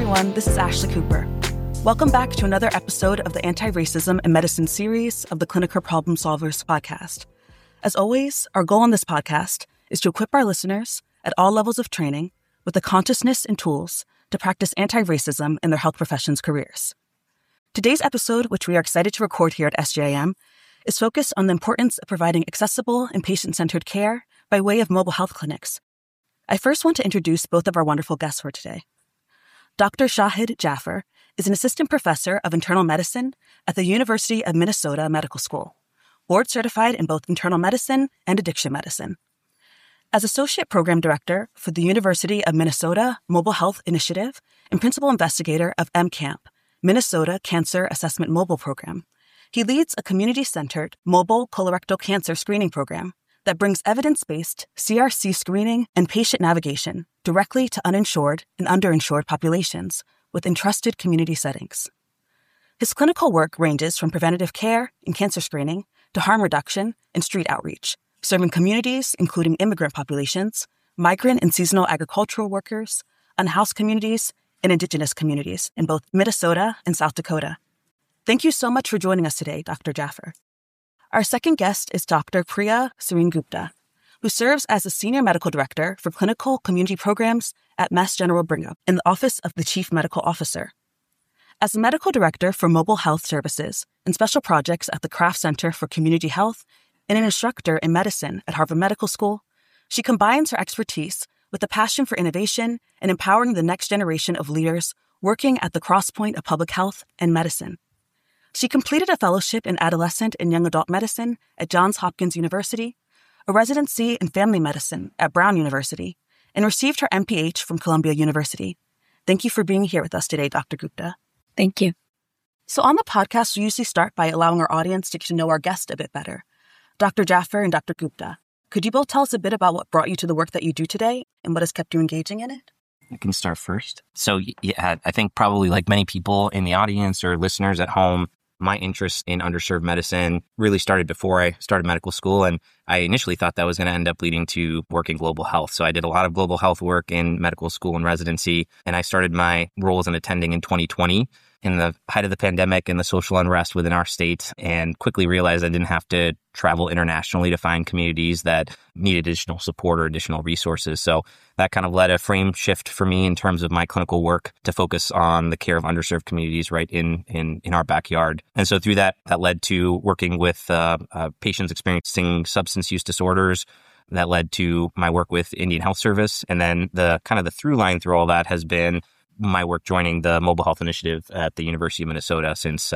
everyone. This is Ashley Cooper. Welcome back to another episode of the Anti-Racism in Medicine series of the Clinical Problem Solvers podcast. As always, our goal on this podcast is to equip our listeners at all levels of training with the consciousness and tools to practice anti-racism in their health professions' careers. Today's episode, which we are excited to record here at SJIM, is focused on the importance of providing accessible and patient-centered care by way of mobile health clinics. I first want to introduce both of our wonderful guests for today. Dr. Shahid Jaffer is an assistant professor of internal medicine at the University of Minnesota Medical School, board certified in both internal medicine and addiction medicine. As associate program director for the University of Minnesota Mobile Health Initiative and principal investigator of MCAMP, Minnesota Cancer Assessment Mobile Program, he leads a community-centered mobile colorectal cancer screening program that brings evidence-based CRC screening and patient navigation directly to uninsured and underinsured populations within trusted community settings. His clinical work ranges from preventative care and cancer screening to harm reduction and street outreach, serving communities including immigrant populations, migrant and seasonal agricultural workers, unhoused communities, and indigenous communities in both Minnesota and South Dakota. Thank you so much for joining us today, Dr. Jaffer. Our second guest is Dr. Priya Sirengupta, who serves as the Senior Medical Director for Clinical Community Programs at Mass General Brigham in the Office of the Chief Medical Officer. As the Medical Director for Mobile Health Services and Special Projects at the Kraft Center for Community Health and an instructor in medicine at Harvard Medical School, she combines her expertise with a passion for innovation and empowering the next generation of leaders working at the crosspoint of public health and medicine. She completed a fellowship in adolescent and young adult medicine at Johns Hopkins University, a residency in family medicine at Brown University, and received her MPH from Columbia University. Thank you for being here with us today, Dr. Gupta. Thank you. So on the podcast, we usually start by allowing our audience to get to know our guest a bit better. Dr. Jaffer and Dr. Gupta, could you both tell us a bit about what brought you to the work that you do today and what has kept you engaging in it? I can start first. So yeah, I think probably like many people in the audience or listeners at home, my interest in underserved medicine really started before I started medical school. And I initially thought that was going to end up leading to work in global health. So I did a lot of global health work in medical school and residency. And I started my role as an attending in 2020 in the height of the pandemic and the social unrest within our state, and quickly realized I didn't have to travel internationally to find communities that needed additional support or additional resources. So that kind of led a frame shift for me in terms of my clinical work to focus on the care of underserved communities right in our backyard. And so through that led to working with patients experiencing substance use disorders. That led to my work with Indian Health Service. And then the through line through all that has been my work joining the Mobile Health Initiative at the University of Minnesota since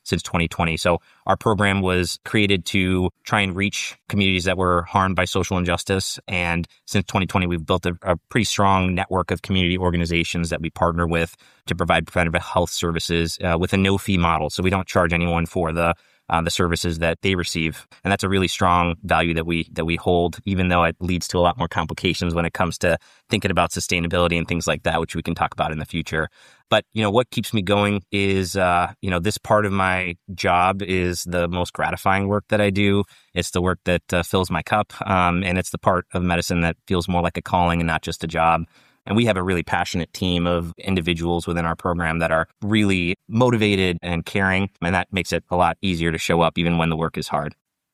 2020. So our program was created to try and reach communities that were harmed by social injustice. And since 2020, we've built a pretty strong network of community organizations that we partner with to provide preventative health services with a no-fee model. So we don't charge anyone for the services that they receive. And that's a really strong value that we hold, even though it leads to a lot more complications when it comes to thinking about sustainability and things like that, which we can talk about in the future. But, what keeps me going is, this part of my job is the most gratifying work that I do. It's the work that fills my cup. And it's the part of medicine that feels more like a calling and not just a job. And we have a really passionate team of individuals within our program that are really motivated and caring. And that makes it a lot easier to show up even when the work is hard.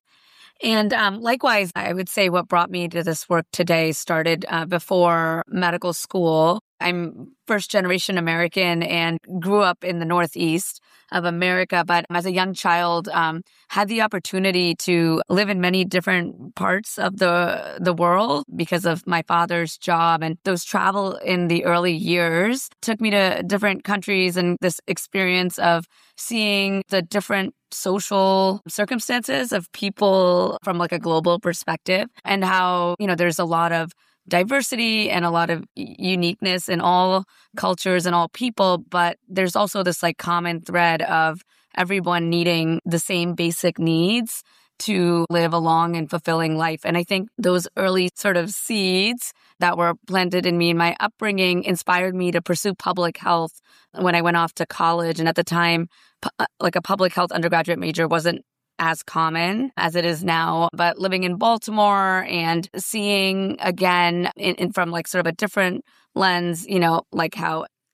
And likewise, I would say what brought me to this work today started before medical school. I'm first-generation American and grew up in the Northeast of America, but as a young child, had the opportunity to live in many different parts of the world because of my father's job. And those travel in the early years took me to different countries, and this experience of seeing the different social circumstances of people from like a global perspective, and how, there's a lot of diversity and a lot of uniqueness in all cultures and all people, but there's also this like common thread of everyone needing the same basic needs to live a long and fulfilling life. And I think those early sort of seeds that were planted in me and my upbringing inspired me to pursue public health when I went off to college. And at the time, like a public health undergraduate major wasn't as common as it is now, but living in Baltimore and seeing again from like sort of a different lens, like how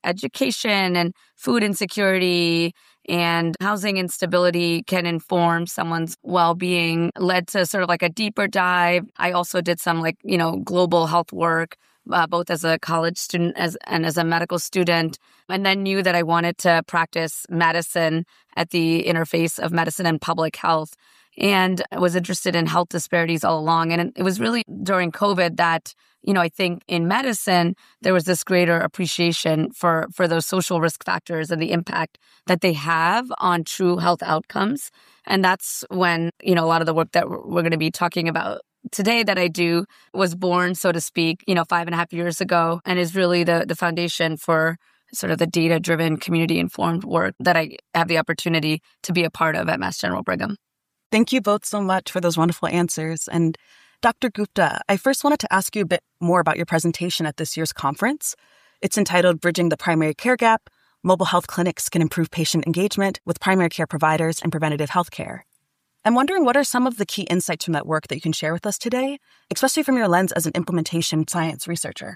education and food insecurity and housing instability can inform someone's well-being, led to sort of like a deeper dive. I also did some global health work, both as a college student and as a medical student, and then knew that I wanted to practice medicine at the interface of medicine and public health, and I was interested in health disparities all along. And it was really during COVID that, I think in medicine, there was this greater appreciation for those social risk factors and the impact that they have on true health outcomes. And that's when, a lot of the work that we're going to be talking about today that I do was born, so to speak, 5.5 years ago, and is really the foundation for sort of the data-driven, community-informed work that I have the opportunity to be a part of at Mass General Brigham. Thank you both so much for those wonderful answers. And Dr. Gupta, I first wanted to ask you a bit more about your presentation at this year's conference. It's entitled Bridging the Primary Care Gap: Mobile Health Clinics Can Improve Patient Engagement with Primary Care Providers and Preventative Healthcare. I'm wondering, what are some of the key insights from that work that you can share with us today, especially from your lens as an implementation science researcher?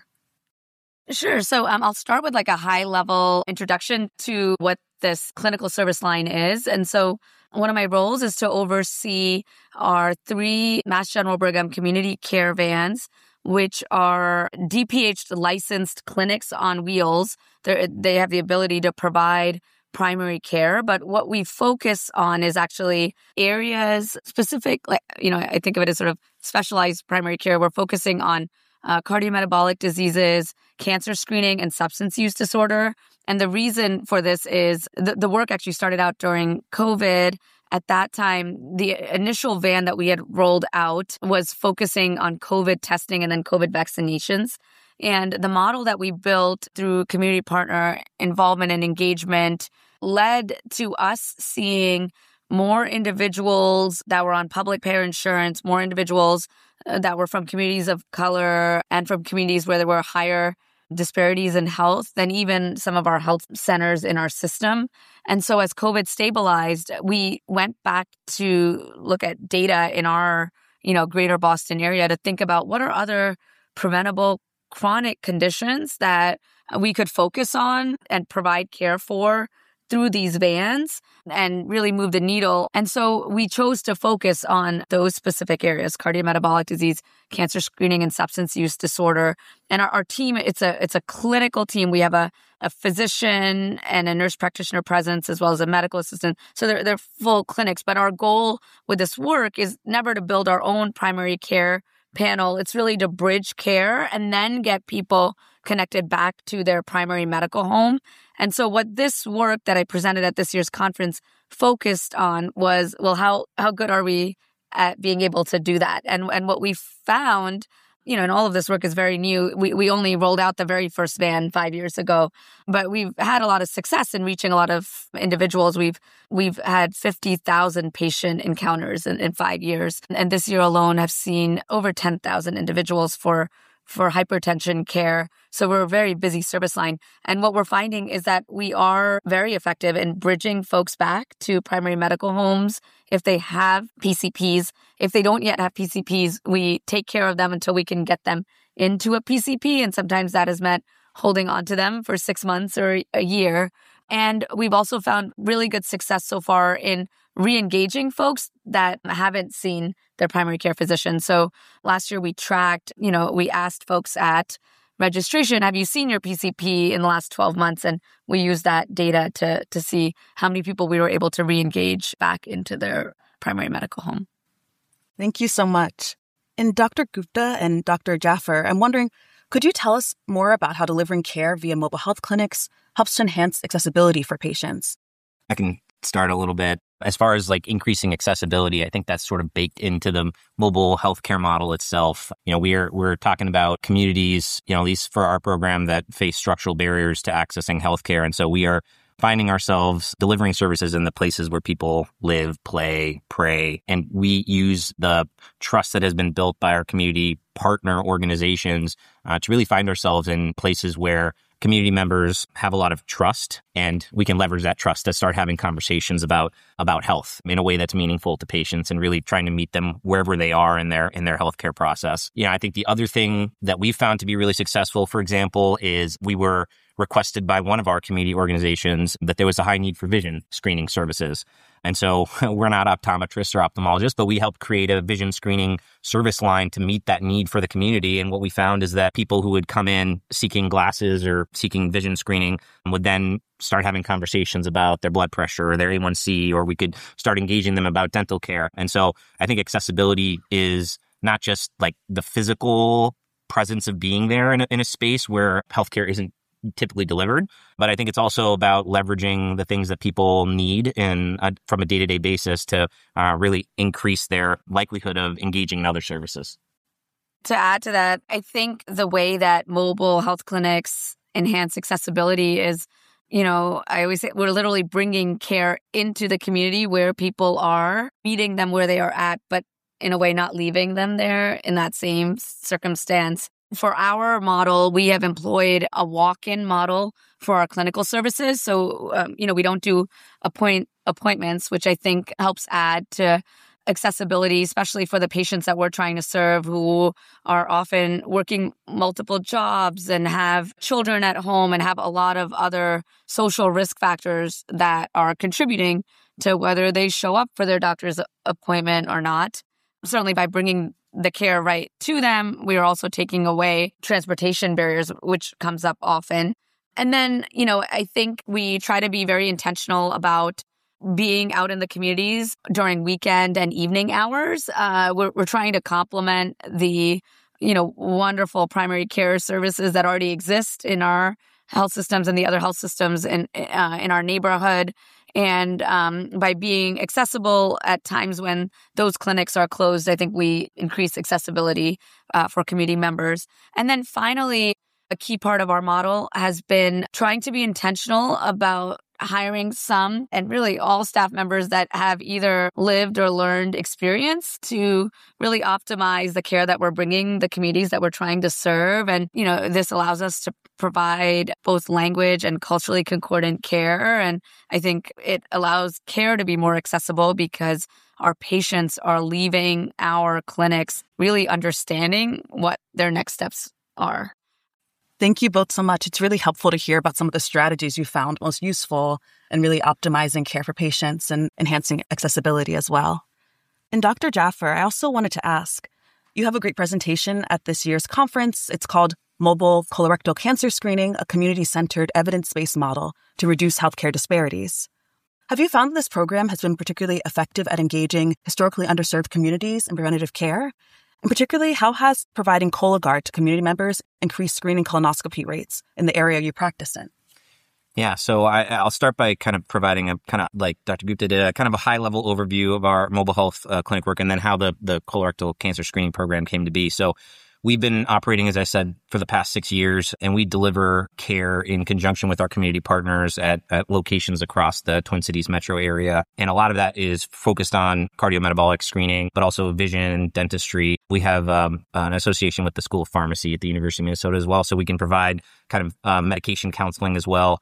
Sure. So I'll start with a high-level introduction to what this clinical service line is. And so one of my roles is to oversee our 3 Mass General Brigham community care vans, which are DPH licensed clinics on wheels. They have the ability to provide primary care, but what we focus on is actually areas specific, I think of it as sort of specialized primary care. We're focusing on cardiometabolic diseases, cancer screening, and substance use disorder. And the reason for this is the work actually started out during COVID. At that time, the initial van that we had rolled out was focusing on COVID testing and then COVID vaccinations. And the model that we built through community partner involvement and engagement led to us seeing more individuals that were on public payer insurance, more individuals that were from communities of color and from communities where there were higher disparities in health than even some of our health centers in our system. And so as COVID stabilized, we went back to look at data in our, greater Boston area to think about what are other preventable chronic conditions that we could focus on and provide care for through these vans and really move the needle. And so we chose to focus on those specific areas: cardiometabolic disease, cancer screening, and substance use disorder. And our team, it's a clinical team. We have a physician and a nurse practitioner presence, as well as a medical assistant. So they're full clinics. But our goal with this work is never to build our own primary care panel. It's really to bridge care and then get people connected back to their primary medical home. And so what this work that I presented at this year's conference focused on was, well, how good are we at being able to do that? And what we found, and all of this work is very new. We only rolled out the very first van 5 years ago, but we've had a lot of success in reaching a lot of individuals. We've had 50,000 patient encounters in 5 years. And this year alone, I've seen over 10,000 individuals for hypertension care. So we're a very busy service line. And what we're finding is that we are very effective in bridging folks back to primary medical homes if they have PCPs. If they don't yet have PCPs, we take care of them until we can get them into a PCP. And sometimes that has meant holding on to them for 6 months or a year. And we've also found really good success so far in re-engaging folks that haven't seen their primary care physician. So last year we tracked, we asked folks at registration, have you seen your PCP in the last 12 months? And we used that data to see how many people we were able to re-engage back into their primary medical home. Thank you so much. And Dr. Gupta and Dr. Jaffer, I'm wondering, could you tell us more about how delivering care via mobile health clinics helps to enhance accessibility for patients? I can start a little bit. As far as increasing accessibility, I think that's sort of baked into the mobile healthcare model itself. We're talking about communities, at least for our program, that face structural barriers to accessing healthcare. And so we are finding ourselves delivering services in the places where people live, play, pray. And we use the trust that has been built by our community partner organizations to really find ourselves in places where community members have a lot of trust, and we can leverage that trust to start having conversations about health in a way that's meaningful to patients and really trying to meet them wherever they are in their healthcare process. I think the other thing that we found to be really successful, for example, is we were requested by one of our community organizations that there was a high need for vision screening services. And so we're not optometrists or ophthalmologists, but we helped create a vision screening service line to meet that need for the community. And what we found is that people who would come in seeking glasses or seeking vision screening would then start having conversations about their blood pressure or their A1C, or we could start engaging them about dental care. And so I think accessibility is not just like the physical presence of being there in a space where healthcare isn't typically delivered, but I think it's also about leveraging the things that people need from a day-to-day basis to really increase their likelihood of engaging in other services. To add to that, I think the way that mobile health clinics enhance accessibility is, I always say we're literally bringing care into the community where people are, meeting them where they are at, but in a way not leaving them there in that same circumstance. For our model, we have employed a walk-in model for our clinical services. So, we don't do appointments, which I think helps add to accessibility, especially for the patients that we're trying to serve who are often working multiple jobs and have children at home and have a lot of other social risk factors that are contributing to whether they show up for their doctor's appointment or not. Certainly by bringing the care right to them, we are also taking away transportation barriers, which comes up often. And then, I think we try to be very intentional about being out in the communities during weekend and evening hours. We're trying to complement the, wonderful primary care services that already exist in our health systems and the other health systems in our neighborhood. And by being accessible at times when those clinics are closed, I think we increase accessibility for community members. And then finally, a key part of our model has been trying to be intentional about hiring some and really all staff members that have either lived or learned experience to really optimize the care that we're bringing the communities that we're trying to serve. And, this allows us to provide both language and culturally concordant care. And I think it allows care to be more accessible because our patients are leaving our clinics really understanding what their next steps are. Thank you both so much. It's really helpful to hear about some of the strategies you found most useful in really optimizing care for patients and enhancing accessibility as well. And Dr. Jaffer, I also wanted to ask, you have a great presentation at this year's conference. It's called Mobile Colorectal Cancer Screening, a community-centered evidence-based model to reduce healthcare disparities. Have you found this program has been particularly effective at engaging historically underserved communities in preventative care? And particularly, how has providing Cologuard to community members increased screening colonoscopy rates in the area you practice in? Yeah, so I'll start by kind of providing a kind of like Dr. Gupta did, a kind of a high-level overview of our mobile health clinic work and then how the colorectal cancer screening program came to be. So we've been operating, as I said, for the past 6 years, and we deliver care in conjunction with our community partners at locations across the Twin Cities metro area. And a lot of that is focused on cardiometabolic screening, but also vision, dentistry. We have an association with the School of Pharmacy at the University of Minnesota as well, so we can provide kind of medication counseling as well.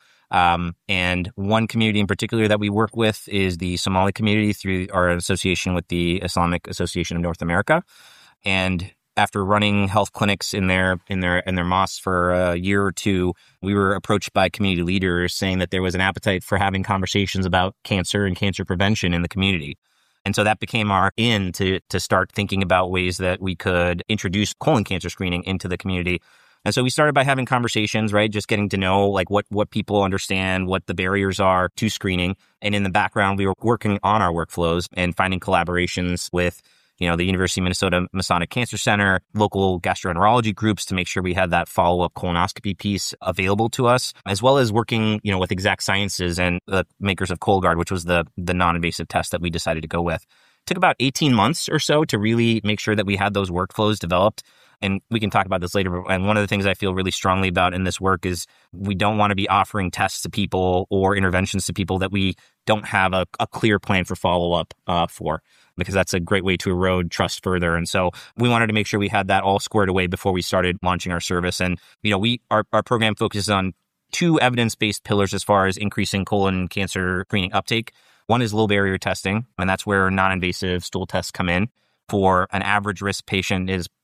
And one community in particular that we work with is the Somali community through our association with the Islamic Association of North America. And after running health clinics in their mosques for a year or two, we were approached by community leaders saying that there was an appetite for having conversations about cancer and cancer prevention in the community. And so that became our in to start thinking about ways that we could introduce colon cancer screening into the community. And so we started by having conversations, right? Just getting to know like what people understand, what the barriers are to screening. And in the background, we were working on our workflows and finding collaborations with the University of Minnesota Masonic Cancer Center, local gastroenterology groups to make sure we had that follow-up colonoscopy piece available to us, as well as working, with Exact Sciences and the makers of Cologuard, which was the non-invasive test that we decided to go with. It took about 18 months or so to really make sure that we had those workflows developed. And we can talk about this later. And one of the things I feel really strongly about in this work is we don't want to be offering tests to people or interventions to people that we don't have a clear plan for follow-up for, because that's a great way to erode trust further. And so we wanted to make sure we had that all squared away before we started launching our service. And, our program focuses on 2 evidence-based pillars as far as increasing colon cancer screening uptake. One is low barrier testing, and that's where non-invasive stool tests come in. For an average risk patient is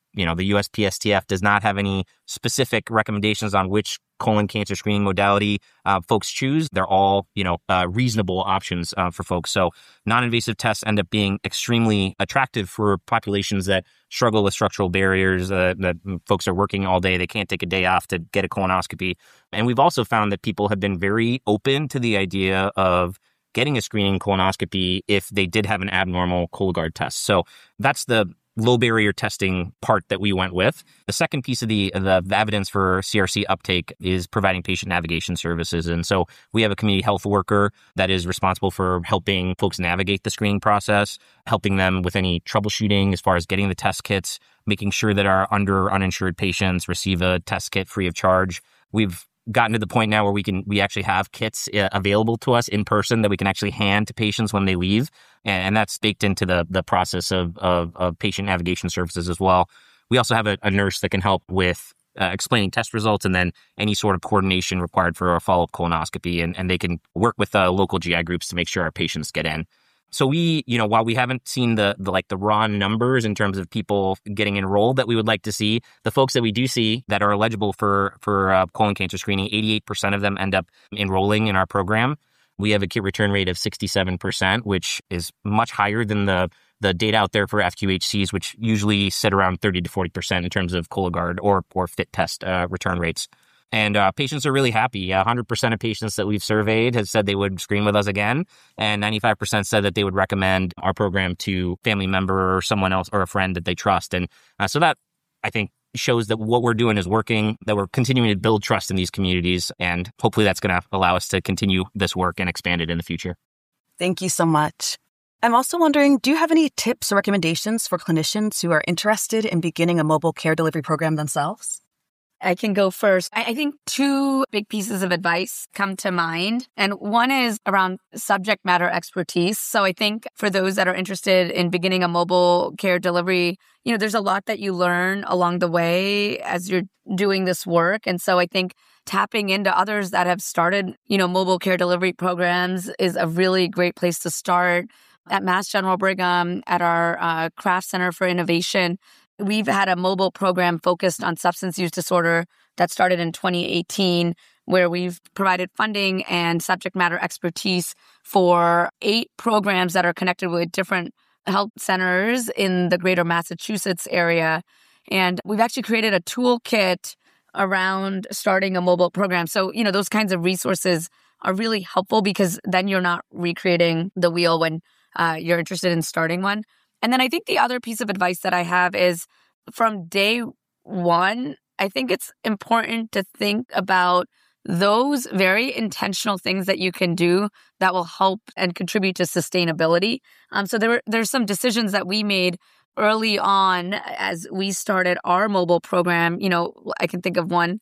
the USPSTF does not have any specific recommendations on which colon cancer screening modality folks choose. They're all, reasonable options for folks. So non-invasive tests end up being extremely attractive for populations that struggle with structural barriers, that folks are working all day. They can't take a day off to get a colonoscopy. And we've also found that people have been very open to the idea of getting a screening colonoscopy if they did have an abnormal Cologuard test. So that's the low barrier testing part that we went with. The second piece of the evidence for CRC uptake is providing patient navigation services. And so we have a community health worker that is responsible for helping folks navigate the screening process, helping them with any troubleshooting as far as getting the test kits, making sure that our uninsured patients receive a test kit free of charge. We've gotten to the point now where we actually have kits available to us in person that we can actually hand to patients when they leave. And that's baked into the process of patient navigation services as well. We also have a nurse that can help with explaining test results and then any sort of coordination required for a follow-up colonoscopy. And they can work with local GI groups to make sure our patients get in. So we, while we haven't seen the raw numbers in terms of people getting enrolled that we would like to see, the folks that we do see that are eligible for colon cancer screening, 88% of them end up enrolling in our program. We have a kit return rate of 67%, which is much higher than the data out there for FQHCs, which usually sit around 30 to 40% in terms of Cologuard or FIT test return rates. And patients are really happy. 100% of patients that we've surveyed have said they would screen with us again. And 95% said that they would recommend our program to a family member or someone else or a friend that they trust. And so that, I think, shows that what we're doing is working, that we're continuing to build trust in these communities. And hopefully that's going to allow us to continue this work and expand it in the future. Thank you so much. I'm also wondering, do you have any tips or recommendations for clinicians who are interested in beginning a mobile care delivery program themselves? I can go first. I think two big pieces of advice come to mind. And one is around subject matter expertise. So I think for those that are interested in beginning a mobile care delivery, there's a lot that you learn along the way as you're doing this work. And so I think tapping into others that have started, mobile care delivery programs is a really great place to start. At Mass General Brigham, at our Kraft Center for Innovation, we've had a mobile program focused on substance use disorder that started in 2018, where we've provided funding and subject matter expertise for 8 programs that are connected with different health centers in the greater Massachusetts area. And we've actually created a toolkit around starting a mobile program. So, those kinds of resources are really helpful because then you're not recreating the wheel when you're interested in starting one. And then I think the other piece of advice that I have is from day one, I think it's important to think about those very intentional things that you can do that will help and contribute to sustainability. So there's some decisions that we made early on as we started our mobile program. I can think of one,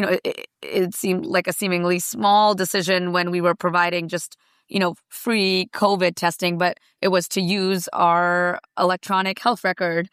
it seemed like a seemingly small decision when we were providing just free COVID testing, but it was to use our electronic health record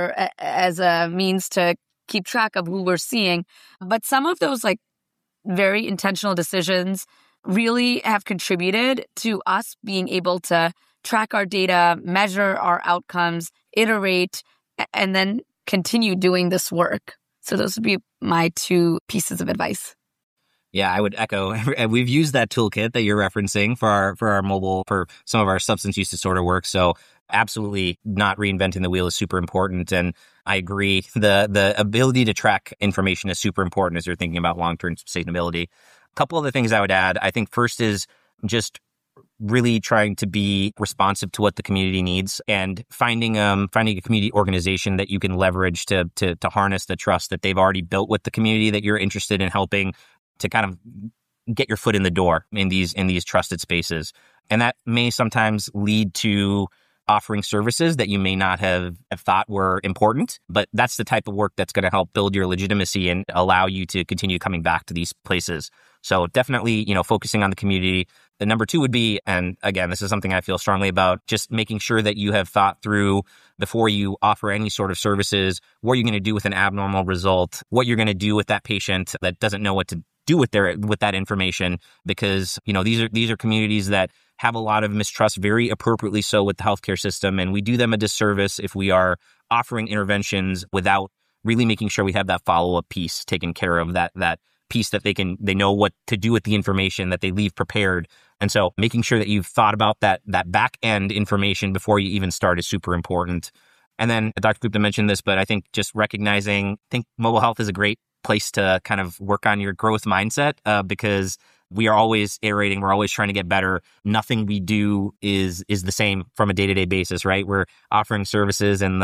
as a means to keep track of who we're seeing. But some of those very intentional decisions really have contributed to us being able to track our data, measure our outcomes, iterate, and then continue doing this work. So those would be my 2 pieces of advice. Yeah, I would echo. We've used that toolkit that you're referencing for our mobile, for some of our substance use disorder work. So absolutely not reinventing the wheel is super important. And I agree. The ability to track information is super important as you're thinking about long-term sustainability. A couple of the things I would add, I think first is just really trying to be responsive to what the community needs and finding a community organization that you can leverage to harness the trust that they've already built with the community that you're interested in helping to kind of get your foot in the door in these trusted spaces. And that may sometimes lead to offering services that you may not have thought were important, but that's the type of work that's going to help build your legitimacy and allow you to continue coming back to these places. So definitely, focusing on the community. The number 2 would be, and again, this is something I feel strongly about, just making sure that you have thought through before you offer any sort of services, what you're going to do with an abnormal result, what you're going to do with that patient that doesn't know what to do with that information, because these are communities that have a lot of mistrust, very appropriately so, with the healthcare system. And we do them a disservice if we are offering interventions without really making sure we have that follow-up piece taken care of, that piece that they know what to do with the information, that they leave prepared. And so making sure that you've thought about that back end information before you even start is super important. And then Dr. Gupta mentioned this, but I think just recognizing, I think mobile health is a great place to kind of work on your growth mindset, because we are always iterating. We're always trying to get better. Nothing we do is the same from a day-to-day basis, right? We're offering services in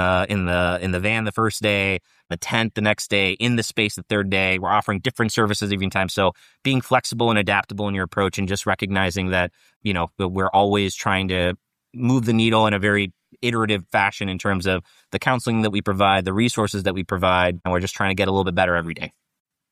the van the first day, the tent the next day, in the space the third day. We're offering different services every time. So being flexible and adaptable in your approach, and just recognizing that, we're always trying to move the needle in a very iterative fashion in terms of the counseling that we provide, the resources that we provide, and we're just trying to get a little bit better every day.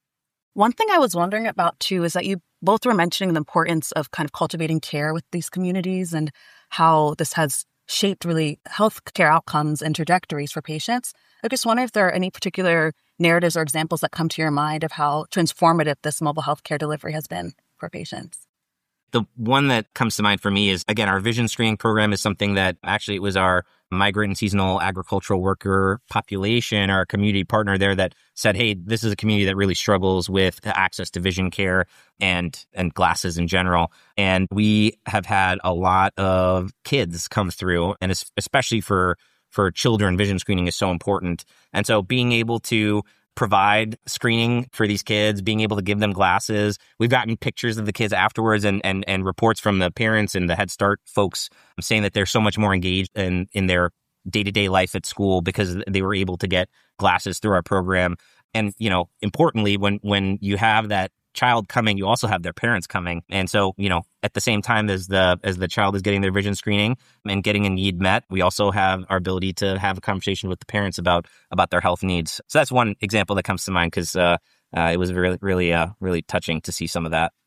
One thing I was wondering about too is that you both were mentioning the importance of kind of cultivating care with these communities and how this has shaped really healthcare outcomes and trajectories for patients. I just wonder if there are any particular narratives or examples that come to your mind of how transformative this mobile healthcare delivery has been for patients. The one that comes to mind for me is, again, our vision screening program is something that actually it was our migrant and seasonal agricultural worker population, our community partner there, that said, hey, this is a community that really struggles with access to vision care and glasses in general. And we have had a lot of kids come through, and especially for children, vision screening is so important. And so being able to provide screening for these kids, being able to give them glasses. We've gotten pictures of the kids afterwards and reports from the parents and the Head Start folks saying that they're so much more engaged in their day-to-day life at school because they were able to get glasses through our program. And, importantly, when you have that child coming, you also have their parents coming. And so, at the same time as the child is getting their vision screening and getting a need met, we also have our ability to have a conversation with the parents about their health needs. So that's one example that comes to mind, because it was really, really touching to see some of that.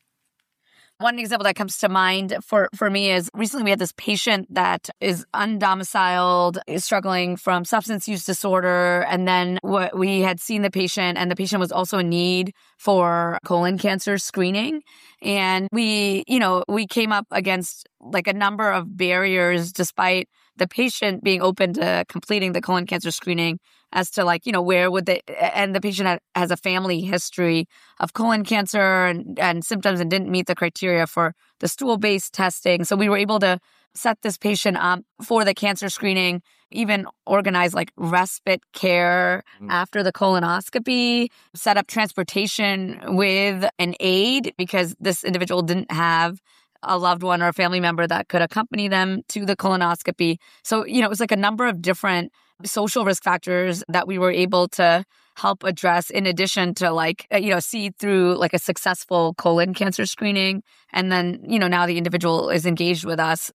One example that comes to mind for me is recently we had this patient that is undomiciled, is struggling from substance use disorder. And then we had seen the patient, and the patient was also in need for colon cancer screening. And we came up against like a number of barriers despite the patient being open to completing the colon cancer screening, as to where would they, and the patient has a family history of colon cancer and symptoms and didn't meet the criteria for the stool-based testing. So we were able to set this patient up for the cancer screening, even organize respite care after the colonoscopy, set up transportation with an aide because this individual didn't have a loved one or a family member that could accompany them to the colonoscopy. So, it was a number of different social risk factors that we were able to help address, in addition to see through a successful colon cancer screening. And then, now the individual is engaged with us,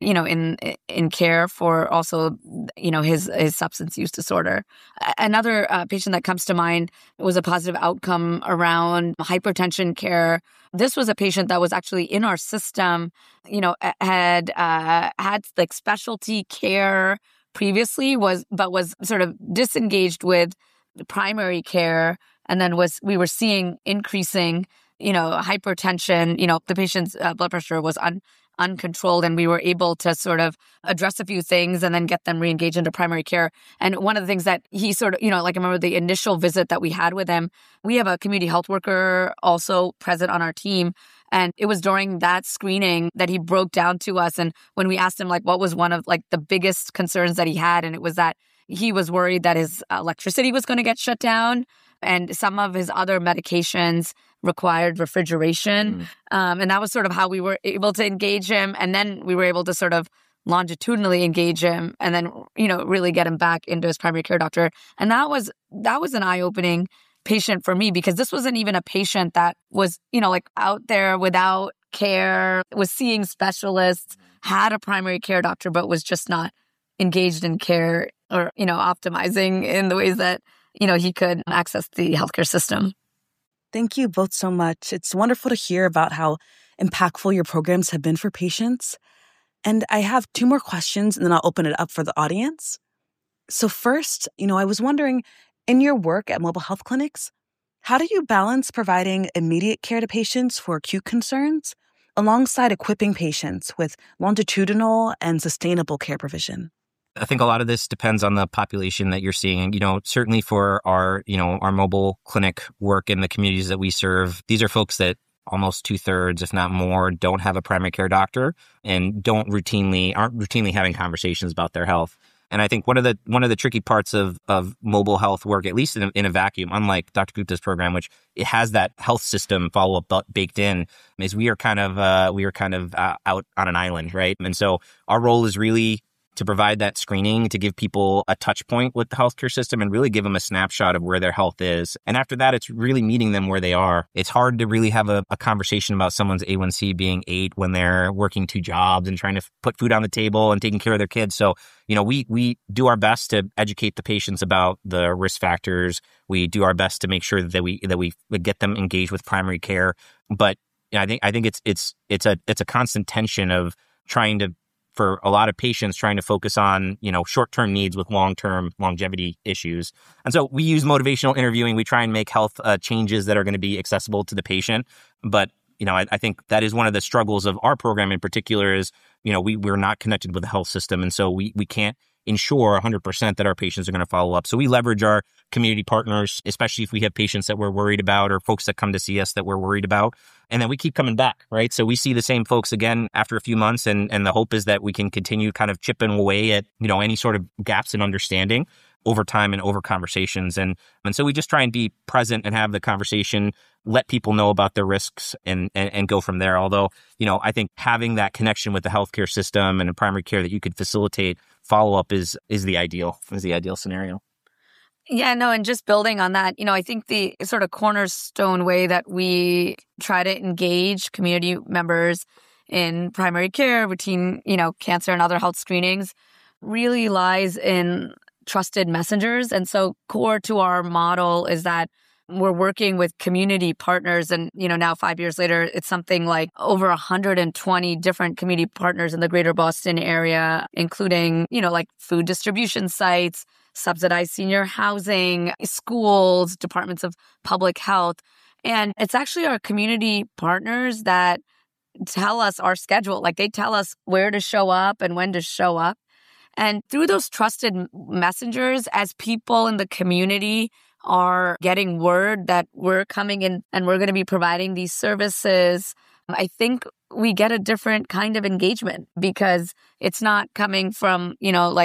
in care for also, his substance use disorder. Another patient that comes to mind was a positive outcome around hypertension care. This was a patient that was actually in our system, had specialty care previously, was sort of disengaged with primary care, and then we were seeing increasing, hypertension. The patient's blood pressure was uncontrolled, and we were able to sort of address a few things and then get them reengaged into primary care. And one of the things that he sort of, I remember the initial visit that we had with him, we have a community health worker also present on our team. And it was during that screening that he broke down to us. And when we asked him, what was one of the biggest concerns that he had, and it was that he was worried that his electricity was going to get shut down, and some of his other medications required refrigeration. And that was sort of how we were able to engage him. And then we were able to sort of longitudinally engage him and then, really get him back into his primary care doctor. And that was an eye-opening patient for me, because this wasn't even a patient that was, out there without care, was seeing specialists, had a primary care doctor, but was just not engaged in care or, optimizing in the ways that, he could access the healthcare system. Thank you both so much. It's wonderful to hear about how impactful your programs have been for patients. And I have 2 more questions, and then I'll open it up for the audience. So first, I was wondering, in your work at mobile health clinics, how do you balance providing immediate care to patients for acute concerns alongside equipping patients with longitudinal and sustainable care provision? I think a lot of this depends on the population that you're seeing. Certainly for our mobile clinic work in the communities that we serve, these are folks that almost 2/3, if not more, don't have a primary care doctor and aren't routinely having conversations about their health. And I think one of the tricky parts of mobile health work, at least in a vacuum, unlike Dr. Gupta's program, which it has that health system follow-up baked in, is we are kind of out on an island, right? And so our role is really to provide that screening, to give people a touch point with the healthcare system and really give them a snapshot of where their health is. And after that, it's really meeting them where they are. It's hard to really have a conversation about someone's A1C being 8 when they're working 2 jobs and trying to put food on the table and taking care of their kids. So, we do our best to educate the patients about the risk factors. We do our best to make sure that we get them engaged with primary care. But I think it's a constant tension of for a lot of patients trying to focus on, short-term needs with long-term longevity issues. And so we use motivational interviewing. We try and make health changes that are going to be accessible to the patient. But, I think that is one of the struggles of our program in particular is, we're not connected with the health system. And so we can't ensure 100% that our patients are going to follow up. So we leverage our community partners, especially if we have patients that we're worried about or folks that come to see us that we're worried about. And then we keep coming back, right? So we see the same folks again after a few months. And the hope is that we can continue kind of chipping away at, any sort of gaps in understanding over time and over conversations. And so we just try and be present and have the conversation, let people know about their risks and go from there. Although, I think having that connection with the healthcare system and primary care that you could facilitate follow-up is the ideal scenario. Yeah, no, and just building on that, I think the sort of cornerstone way that we try to engage community members in primary care, routine, cancer and other health screenings really lies in trusted messengers. And so core to our model is that we're working with community partners. And, now 5 years later, it's something like over 120 different community partners in the greater Boston area, including, like food distribution sites, subsidized senior housing, schools, departments of public health. And it's actually our community partners that tell us our schedule. Like they tell us where to show up and when to show up. And through those trusted messengers, as people in the community are getting word that we're coming in and we're going to be providing these services, I think we get a different kind of engagement because it's not coming from,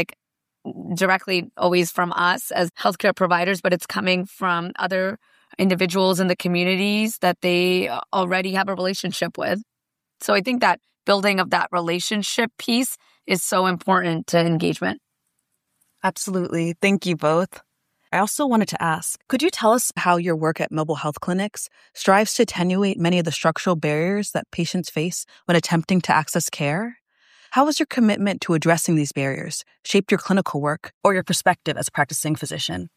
directly always from us as healthcare providers, but it's coming from other individuals in the communities that they already have a relationship with. So I think that building of that relationship piece is so important to engagement. Absolutely. Thank you both. I also wanted to ask, could you tell us how your work at mobile health clinics strives to attenuate many of the structural barriers that patients face when attempting to access care? How has your commitment to addressing these barriers shaped your clinical work or your perspective as a practicing physician?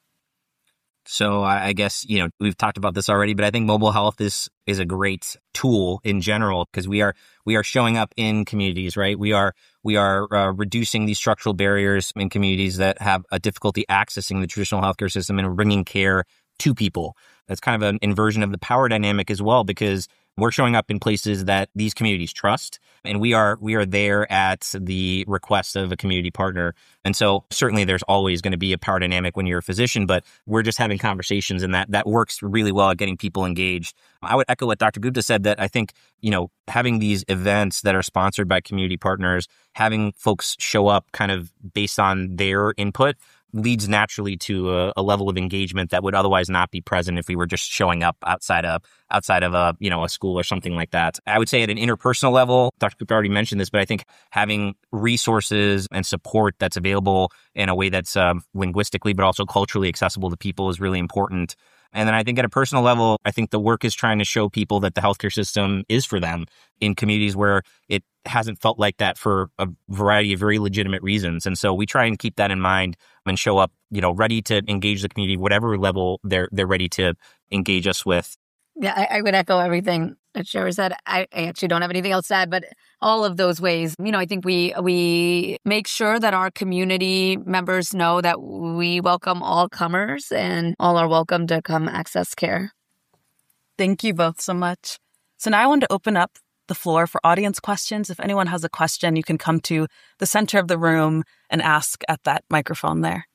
So I guess, we've talked about this already, but I think mobile health is a great tool in general because we are showing up in communities, right? We are reducing these structural barriers in communities that have a difficulty accessing the traditional healthcare system and bringing care to people. That's kind of an inversion of the power dynamic as well because we're showing up in places that these communities trust, and we are there at the request of a community partner. And so certainly there's always going to be a power dynamic when you're a physician, but we're just having conversations, and that works really well at getting people engaged. I would echo what Dr. Gupta said, that I think, having these events that are sponsored by community partners, having folks show up kind of based on their input leads naturally to a level of engagement that would otherwise not be present if we were just showing up outside of a school or something like that. I would say at an interpersonal level, Dr. Gupta already mentioned this, but I think having resources and support that's available in a way that's linguistically but also culturally accessible to people is really important. And then I think at a personal level, I think the work is trying to show people that the healthcare system is for them in communities where it hasn't felt like that for a variety of very legitimate reasons. And so we try and keep that in mind and show up, ready to engage the community, whatever level they're ready to engage us with. Yeah, I would echo everything that Sherry said. I actually don't have anything else to add, but all of those ways, I think we make sure that our community members know that we welcome all comers and all are welcome to come access care. Thank you both so much. So now I want to open up the the floor for audience questions. If anyone has a question, you can come to the center of the room and ask at that microphone there.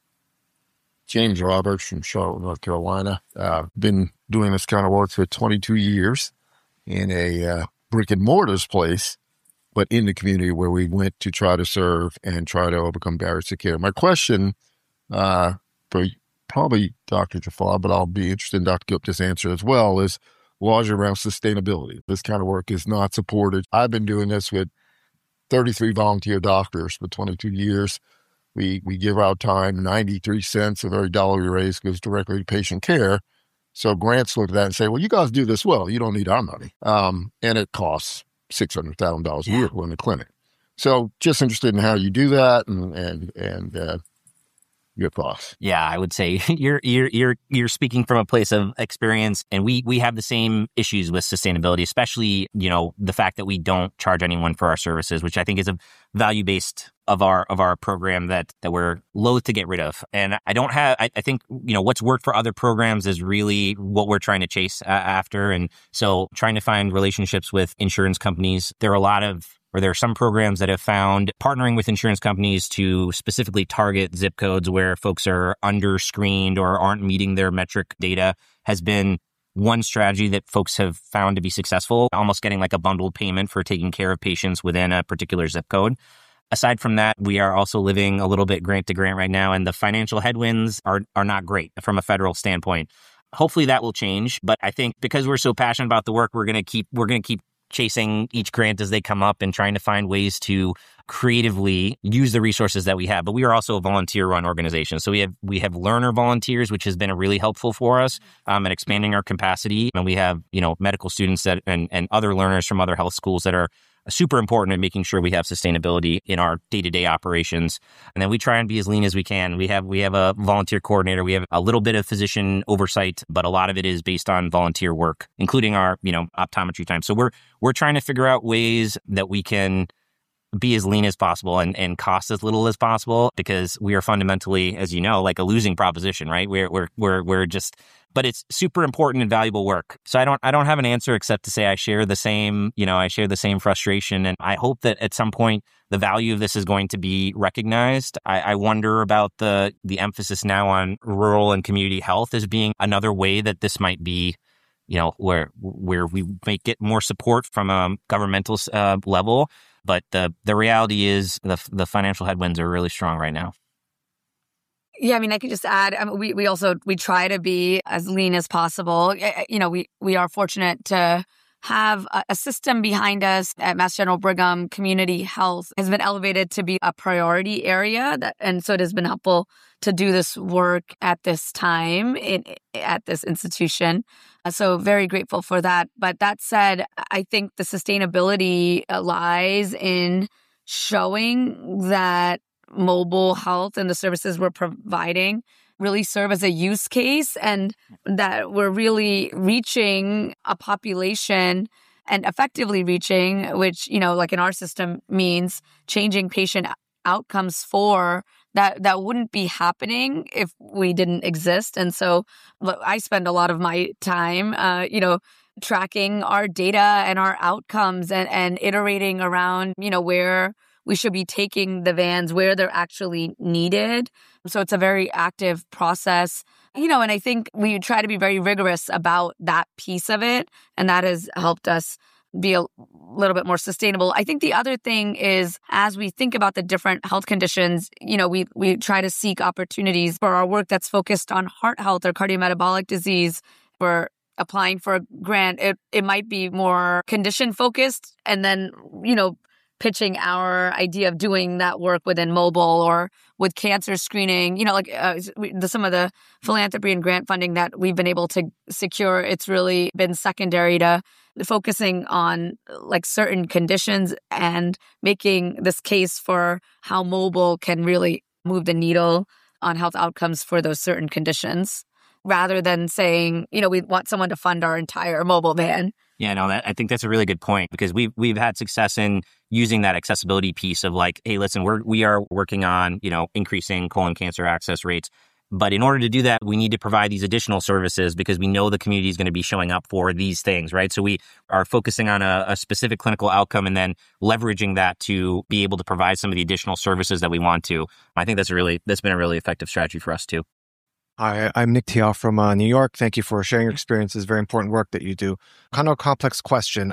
James Roberts from Charlotte, North Carolina. Been doing this kind of work for 22 years in a brick and mortars place, but in the community where we went to try to serve and try to overcome barriers to care. My question for probably Dr. Jafar, but I'll be interested in Dr. Gupta's answer as well, is largely around sustainability. This kind of work is not supported. I've been doing this with 33 volunteer doctors for 22 years. We give out time, 93 cents of every dollar we raise goes directly to patient care. So grants look at that and say, well, you guys do this well. You don't need our money. And it costs $600,000 a year to run the clinic. So just interested in how you do that and your thoughts. Yeah, I would say you're speaking from a place of experience, and we have the same issues with sustainability, especially, the fact that we don't charge anyone for our services, which I think is a value-based of our program that we're loath to get rid of. And I think, what's worked for other programs is really what we're trying to chase after. And so trying to find relationships with insurance companies, there are some programs that have found partnering with insurance companies to specifically target zip codes where folks are under-screened or aren't meeting their metric data has been one strategy that folks have found to be successful, almost getting like a bundled payment for taking care of patients within a particular zip code. Aside from that, we are also living a little bit grant to grant right now, and the financial headwinds are not great from a federal standpoint. Hopefully that will change, but I think because we're so passionate about the work, we're going to keep chasing each grant as they come up and trying to find ways to creatively use the resources that we have. But we are also a volunteer-run organization. So we have learner volunteers, which has been really helpful for us at expanding our capacity. And we have, medical students and other learners from other health schools that are super important in making sure we have sustainability in our day-to-day operations. And then we try and be as lean as we can. We have a volunteer coordinator. We have a little bit of physician oversight, but a lot of it is based on volunteer work, including our, optometry time. So we're trying to figure out ways that we can be as lean as possible and cost as little as possible, because we are fundamentally, as you know, like a losing proposition, right? We're just, but it's super important and valuable work. So I don't have an answer except to say I share the same frustration. And I hope that at some point the value of this is going to be recognized. I wonder about the emphasis now on rural and community health as being another way that this might be, where we might get more support from a governmental level. But the reality is the financial headwinds are really strong right now. Yeah, I could just add, we try to be as lean as possible. We are fortunate to have a system behind us at Mass General Brigham. Community health has been elevated to be a priority area, and so it has been helpful to do this work at this time at this institution. So very grateful for that. But that said, I think the sustainability lies in showing that mobile health and the services we're providing really serve as a use case, and that we're really reaching a population and effectively reaching, which, like in our system means changing patient outcomes for that wouldn't be happening if we didn't exist. And so I spend a lot of my time, tracking our data and our outcomes and iterating around, where we should be taking the vans, where they're actually needed. So it's a very active process, and I think we try to be very rigorous about that piece of it. And that has helped us be a little bit more sustainable. I think the other thing is, as we think about the different health conditions, we try to seek opportunities for our work that's focused on heart health or cardiometabolic disease. We're applying for a grant. It might be more condition focused, and then, pitching our idea of doing that work within mobile or with cancer screening, some of the philanthropy and grant funding that we've been able to secure, it's really been secondary to focusing on like certain conditions and making this case for how mobile can really move the needle on health outcomes for those certain conditions, rather than saying, we want someone to fund our entire mobile van. Yeah, no, I think that's a really good point, because we've had success in using that accessibility piece of like, hey, listen, we are working on, increasing colon cancer access rates. But in order to do that, we need to provide these additional services because we know the community is going to be showing up for these things, right? So we are focusing on a specific clinical outcome and then leveraging that to be able to provide some of the additional services that we want to. I think that's been a really effective strategy for us too. Hi, I'm Nick Tiao from New York. Thank you for sharing your experiences. Very important work that you do. Kind of a complex question.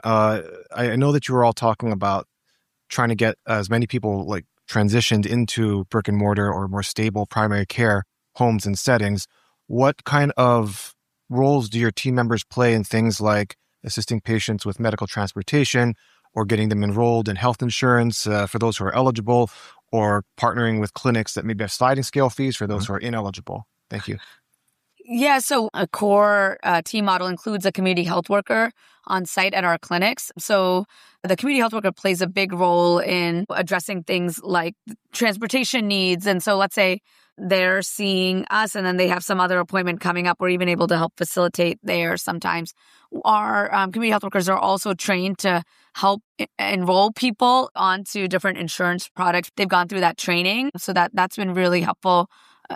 I know that you were all talking about trying to get as many people like transitioned into brick and mortar or more stable primary care homes and settings. What kind of roles do your team members play in things like assisting patients with medical transportation or getting them enrolled in health insurance for those who are eligible, or partnering with clinics that maybe have sliding scale fees for those who are ineligible? Thank you. Yeah, so a core team model includes a community health worker on site at our clinics. So the community health worker plays a big role in addressing things like transportation needs. And so let's say they're seeing us and then they have some other appointment coming up. We're even able to help facilitate there sometimes. Our community health workers are also trained to help enroll people onto different insurance products. They've gone through that training. So that's been really helpful.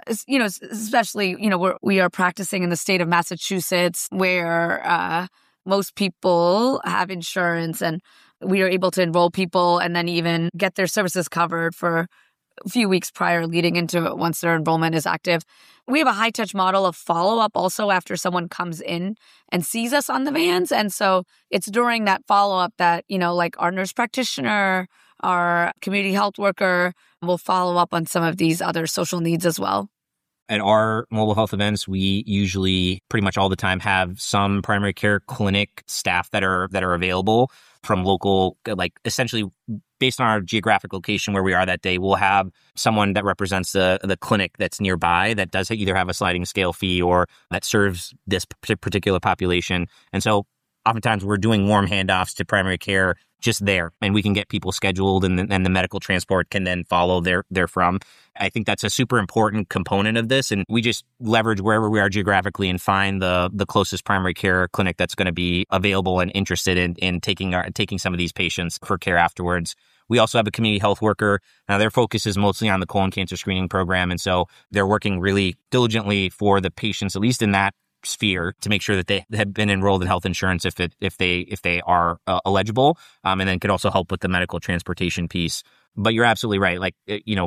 Especially, we are practicing in the state of Massachusetts where most people have insurance, and we are able to enroll people and then even get their services covered for a few weeks prior leading into once their enrollment is active. We have a high touch model of follow up also after someone comes in and sees us on the vans. And so it's during that follow up that, like our nurse practitioner, our community health worker will follow up on some of these other social needs as well. At our mobile health events, we usually pretty much all the time have some primary care clinic staff that are available from local, like essentially based on our geographic location where we are that day. We'll have someone that represents the clinic that's nearby that does either have a sliding scale fee or that serves this particular population. And so oftentimes we're doing warm handoffs to primary care just there, and we can get people scheduled, and the medical transport can then follow therefrom. I think that's a super important component of this, and we just leverage wherever we are geographically and find the closest primary care clinic that's going to be available and interested in taking some of these patients for care afterwards. We also have a community health worker. Now, their focus is mostly on the colon cancer screening program, and so they're working really diligently for the patients, at least in that sphere, to make sure that they have been enrolled in health insurance if they are eligible, and then could also help with the medical transportation piece. But you're absolutely right. Like,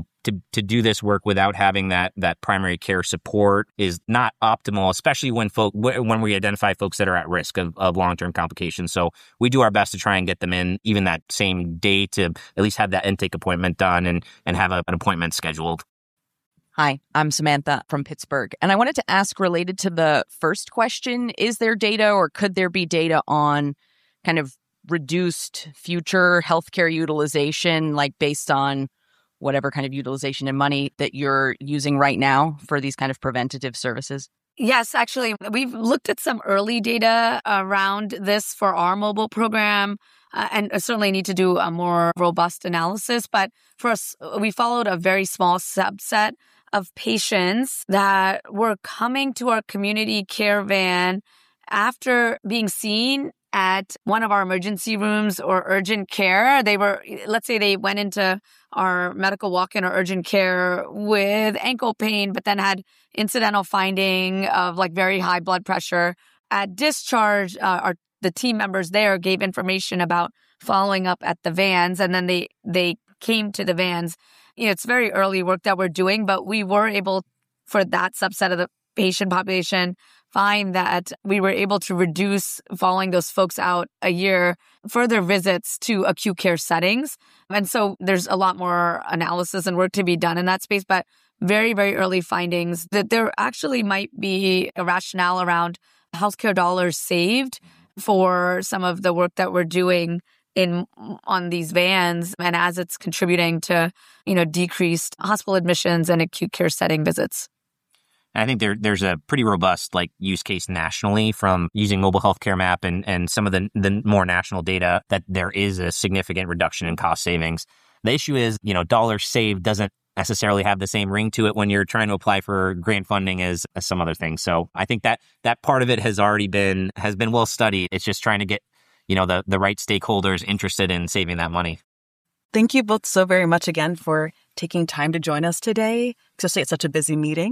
to do this work without having that primary care support is not optimal, especially when we identify folks that are at risk of long-term complications. So we do our best to try and get them in even that same day to at least have that intake appointment done and have an appointment scheduled. Hi, I'm Samantha from Pittsburgh, and I wanted to ask, related to the first question, is there data or could there be data on kind of reduced future healthcare utilization, like based on whatever kind of utilization and money that you're using right now for these kind of preventative services? Yes, actually, we've looked at some early data around this for our mobile program. And certainly need to do a more robust analysis. But for us, we followed a very small subset of patients that were coming to our community care van after being seen at one of our emergency rooms or urgent care. Let's say they went into our medical walk-in or urgent care with ankle pain, but then had incidental finding of like very high blood pressure. At discharge, the team members there gave information about following up at the vans, and then they came to the vans. It's very early work that we're doing, but we were able, for that subset of the patient population, find that we were able to reduce, following those folks out a year, further visits to acute care settings. And so there's a lot more analysis and work to be done in that space, but very, very early findings that there actually might be a rationale around healthcare dollars saved for some of the work that we're doing on these vans, and as it's contributing to, decreased hospital admissions and acute care setting visits. I think there's a pretty robust use case nationally from using mobile healthcare map and some of the more national data that there is a significant reduction in cost savings. The issue is, dollars saved doesn't necessarily have the same ring to it when you're trying to apply for grant funding as some other things. So I think that part of it has been well studied. It's just trying to get the right stakeholders interested in saving that money. Thank you both so very much again for taking time to join us today, especially at such a busy meeting.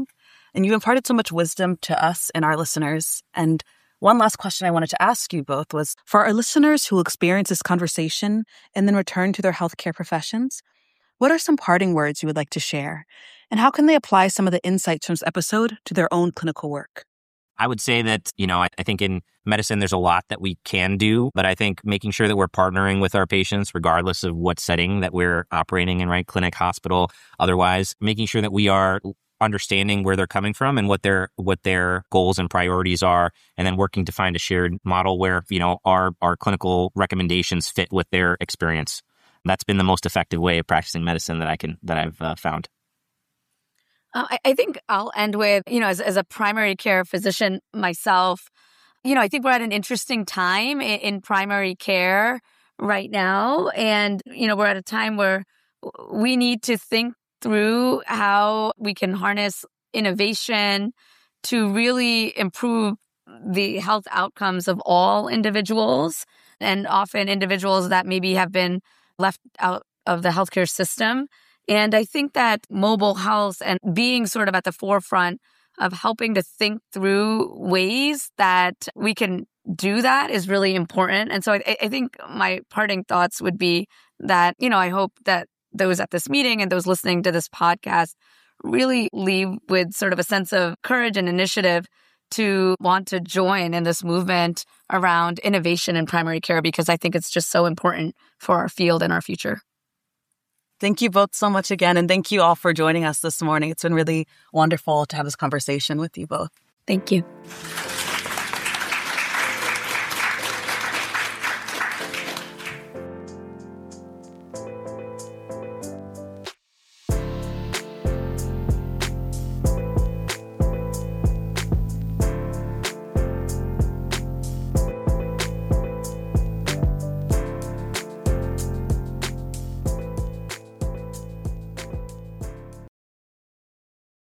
and you imparted so much wisdom to us and our listeners. And one last question I wanted to ask you both was, for our listeners who will experience this conversation and then return to their healthcare professions, what are some parting words you would like to share? And how can they apply some of the insights from this episode to their own clinical work? I would say that, I think in medicine, there's a lot that we can do, but I think making sure that we're partnering with our patients, regardless of what setting that we're operating in, right? Clinic, hospital, otherwise, making sure that we are understanding where they're coming from and what their goals and priorities are, and then working to find a shared model where, our clinical recommendations fit with their experience. That's been the most effective way of practicing medicine that I've found. I think I'll end with, as a primary care physician myself, I think we're at an interesting time in primary care right now. And, we're at a time where we need to think through how we can harness innovation to really improve the health outcomes of all individuals, and often individuals that maybe have been left out of the healthcare system. And I think that mobile health and being sort of at the forefront of helping to think through ways that we can do that is really important. And so I think my parting thoughts would be that, I hope that those at this meeting and those listening to this podcast really leave with sort of a sense of courage and initiative to want to join in this movement around innovation in primary care, because I think it's just so important for our field and our future. Thank you both so much again. And thank you all for joining us this morning. It's been really wonderful to have this conversation with you both. Thank you.